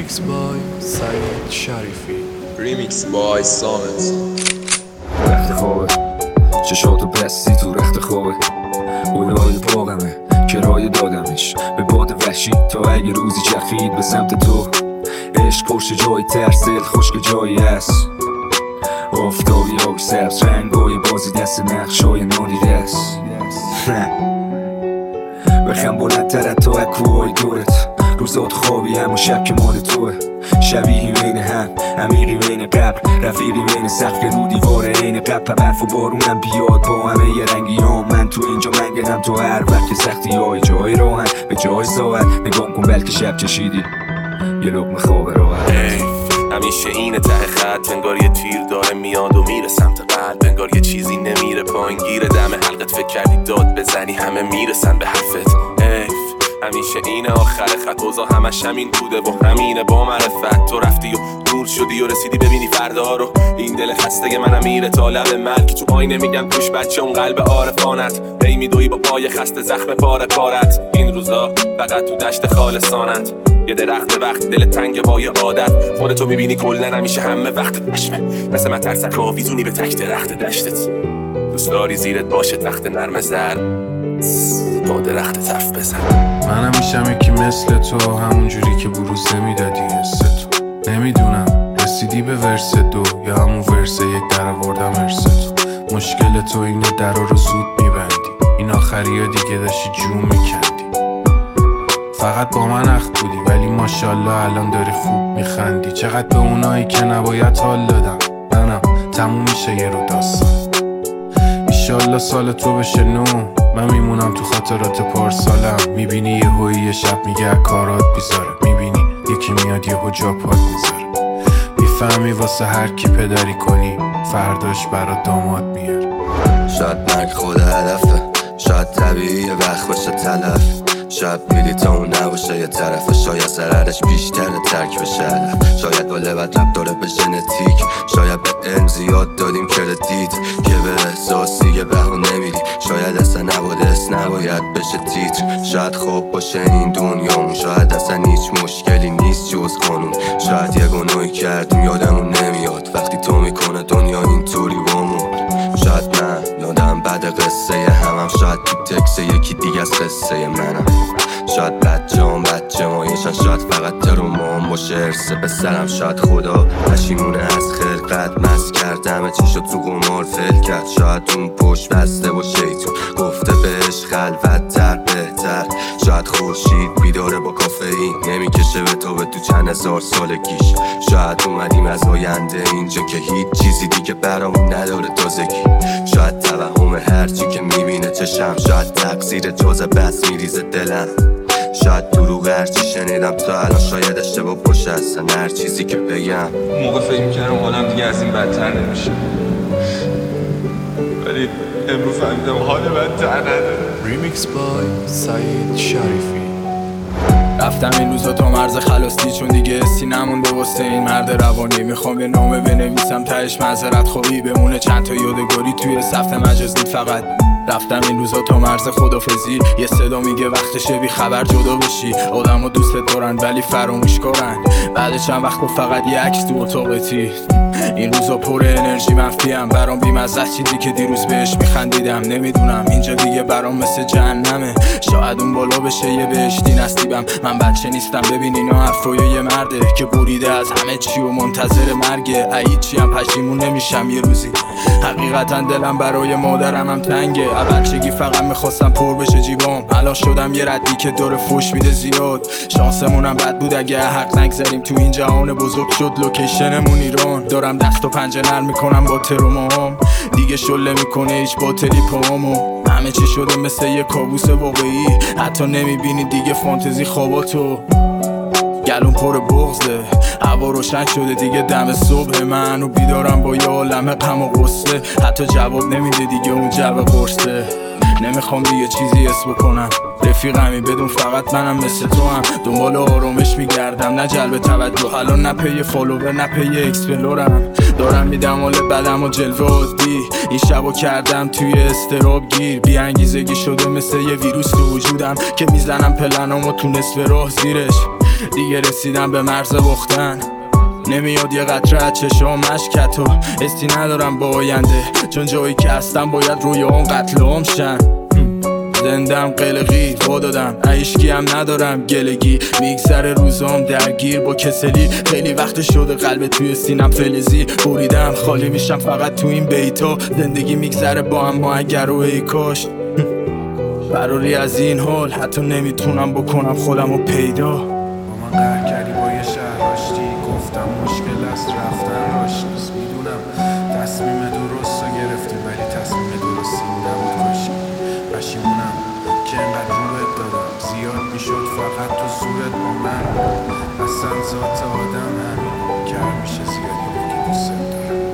ریمیکس بای سعید شریفی. ریمیکس بای سامت. رخت خوابه چشاتو بستی تو رخت خوابه اولای باغمه کرایه دادمش به باد وحشی تا اگه روزی چرخید به سمت تو. عشق پشت جای ترس، دل خشک جایی هست، آفتابی آبی سبز رنگای بازی دست نقشای نادیده است. بخم بلندتر تا اکوهای دورت، روزات خوابی اما شب که مال توه. شبیهی بین هم، عمیقی بین قبر، رفیقی بین سقف رو دیوار عین قبر. برف و بارونم بیاد با همه یه رنگی ها، من تو اینجا منگنم تو هر وقت که سختی های جای راهن به جای ساعت. نگام کن بلکه شب چشیدی یه لقمه خواب راحت. همیشه اینه ته خط، انگار یه تیر داره میاد و میره سمت قلب، انگار یه چیزی نمیره پایین گیره دم حلقت. فکر کردی داد بزنی همه میرسن به حرفت. همیشه اینه آخر خط، اوضاع همش همین بوده و همینه با معرفت. تو رفتی و دور شدی و رسیدی ببینی فردا رو. این دل خسته منم میره تا لب ملک، تو آینه میگم توش بچه اون قلب عارفانت. هی میدوی با پای خسته زخم پاره پارت. این روزا فقط تو دشت خالصانت، یه درخت وقت دل تنگ وای عادت. خودتو میبینی کلن همیشه همه وقتت نشمه، مثل مترسک آویزونی به تک درخت دشتت. دوست داری زیرت باشه تخت نرم زر، با درخت حرف بزن. منم میشم یکی مثل تو، همون جوری که بروز نمیدادی حس تو. نمیدونم رسیدی به ورس دو یا همون ورس یک در آوردم ارس تو. مشکل تو اینه درا رو زود میبندی، این آخری ها دیگه داشتی جون میکندی. فقط با من اخت بودی ولی ماشاءالله الان داری خوب میخندی. چقدر به اونایی که نباید حال دادم، منم تموم میشه یه رو داستان. ایشالله سال تو بشه نو، من میمونم تو خاطرات پارسالم. میبینی یه هوی یه شب میگه کارات بیزاره، میبینی یکی میاد یه جا پات میذاره. میفهمی واسه هر کی پدری کنی فرداش برات داماد میاره. شاید مرگ خود هدفه، شاید طبیعی وقت باشه تلف، شاید بلیط اون نباشه یه طرفه، شاید ضررش بیشتره ترک بشه هدف. شاید با لبت رب داره به ژنتیک، شاید به علم زیاد دادیم کردیت که به احساسی یه بهونه نمیری. شاید اصلا نباید بشه تیتر، شاید خوب باشه این دنیامون، شاید اصلا هیچ مشکلی نیست جز قانون. شاید یه گناهی کردیم یادمون نمیاد وقتی تو میکنه دنیا اینطوری بامون. شاید من یادم بعد قصه همم، شاید تو تکس یکی دیگه از قصه منم. شاید بچه مایشن، شاید فقط ترومان باشه ارث به سرم. شاید خدا پشیمونه از خلقت، مست کردم چی شد تو قمار فل کرد. شاید اون پشت بسته با شیطون گفته بهش خلوت تر بهتر. شاید خورشید بیداره با کافئین، نمیکشه به تو چند هزار سالگیش. شاید اومدیم از آینده اینجا که هیچ چیزی دیگه برامون نداره تازگی. شاید توهم هرچی که میبینه چشم، شاید تقصیر جزء بس میریزه دلم. شاید دروغ هرچی شنیدم تا الان، شاید اشتباه باشه اصلا هر چیزی که بگم. موقع فکر میکردم حالم دیگه از این بدتر نمیشه، ولی امروز فهمیدم حال بدتر نداره. ریمیکس بای سعید شریفی. رفتم این روزا تا مرز خلاستی، چون دیگه حسی نمونده واسه این مرد روانی. میخوام یه نامه بنویسم تهش معذرت خواهی بمونه، چند تا یادگاری توی صفحه مجازی. فقط رفتم این روزا تا مرز خدافزی، یه صدا میگه وقتشه بی خبر جدا بشی. آدم‌ها دوستت دارن ولی فراموش کارن. بعد چند وقت فقط یه عکس تو اتاقتی. این روزا پر انرژی منفیم، برام بی‌مزه چیزی که دیروز بهش میخندیدم. نمیدونم اینجا دیگه برام مثل جهنمه، شاید اون بالا بشه یه بهشتی نصیبم. من بچه نیستم ببین اینا حرفای یه مرده که بریده از همه چی و منتظر مرگه. هیچی هم پشیمون نمیشم یه روزی، حقیقتا دلم برای مادرم هم تنگه. بچگی فقط میخواستم پر بشه جیبام، الان شدم یه ردی که داره فوش میده زیاد. شانسمونم بد بود اگه حق نگذاریم، تو این جهان بزرگ شد لوکیشنمون ایران. دارم دست و پنجه نرم میکنم با ترومام، دیگه شله میکنه هیچ باطلی پامو. همه چی شده مثل یه کابوس واقعی، حتی نمیبینی دیگه فانتزی خواباتو. گلون پر بغضه، هوا روشن شده دیگه دم صبح، من و بیدارم با یه عالمه غم و غصه. حتی جواب نمیده دیگه اون جو قرصه. نمیخوام دیگه چیزی حس بکنم، رفیقمی بدون فقط منم مثل تو هم. دنبال آرامش میگردم نه جلب توجه، الان نه پی فالوور نه پی اکسپلورم. دارم میدم حال بدم و جلوه عادی، این شبو کردم توی استراب گیر. بی انگیزگی شده مثل یه ویروس تو وجودم که میزنم پلنامو تو نصف راه زیرش. دیگه رسیدم به مرز بختن. نمیاد یه قطره از چشم مشکتو استی ندارم با آینده، چون جایی که هستم باید روی اون قتل عام شن. زندم قلقی با دادم عیشکی هم ندارم گلگی، میگذره روزام درگیر با کسلی. خیلی وقت شده قلب توی سینم فلزی بریدم، خالی میشم فقط تو این بیتا. زندگی میگذره با هم ما اگر و ای کاش فراری از این حال حتی نمیتونم بکنم خودمو پیدا. با من قهر کردی با یه شهر آشتی، گفتم مشکل است رفتن راش نیست. میدونم تصمیم درست رو گرفتی ولی تصمیم درستی نبود کاشی. پشیمونم که انقدر روت دادم، زیاد میشد فقط تو صورت با من. اصلا ذات آدم همین که میشه زیادی بگی دوست دارم.